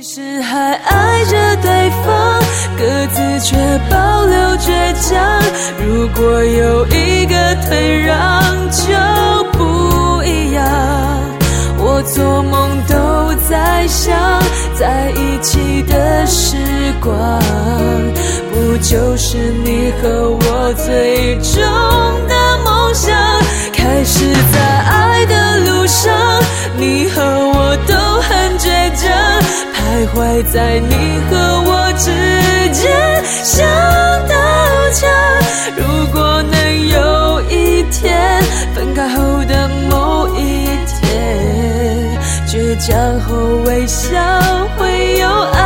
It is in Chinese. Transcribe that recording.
其实还爱着对方，各自却保留倔强。如果有一个退让就不一样。我做梦都在想，在一起的时光，不就是你和我最终的梦想？开始在爱的路上，你和我都很倔强，徘徊在你和我之间，想到墙。如果能有一天分开后的某一天，倔强后微笑会有爱。